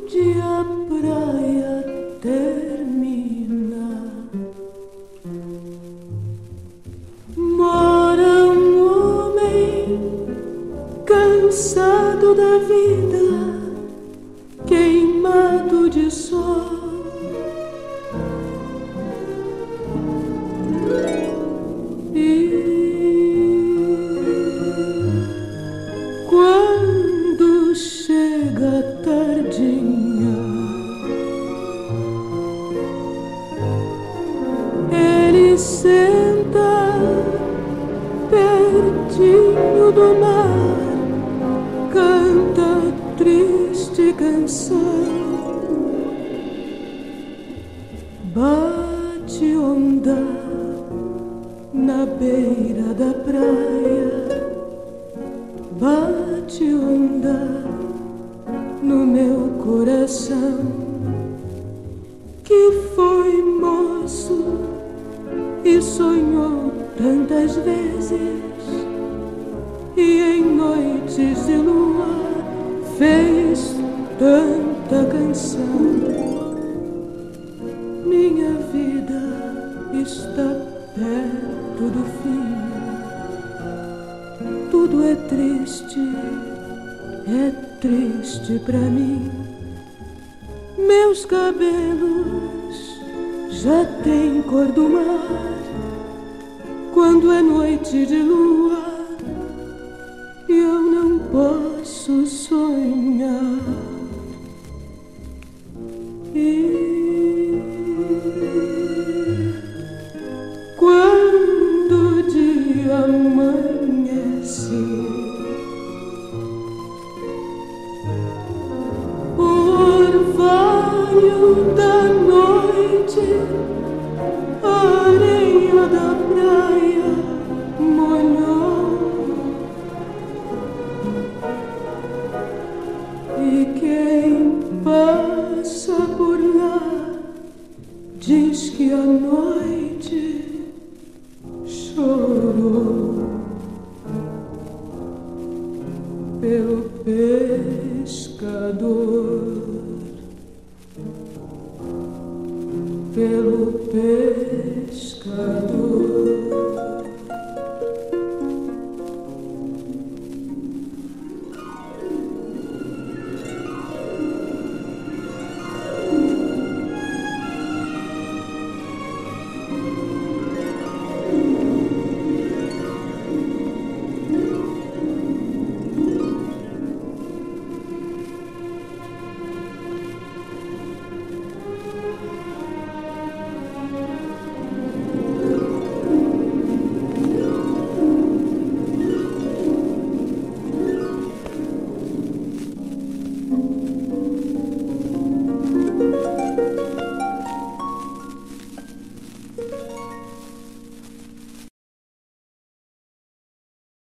onde a praia termina, mora um homem cansado da vida, queimado de sol. Quando chega a tardinha, ele senta pertinho do mar, canta triste canção, bate onda na beira da praia, bate onda no meu coração, que foi moço e sonhou tantas vezes, e em noites de lua fez tanta canção. Minha vida está perto do fim, tudo é triste pra mim. Meus cabelos já têm cor do mar, quando é noite de lua e eu não posso sonhar. E quando o dia amanhece, o orvalho da noite, a areia da praia molhou, e quem passa por lá diz que a noite chorou pelo pescador, pelo pescador.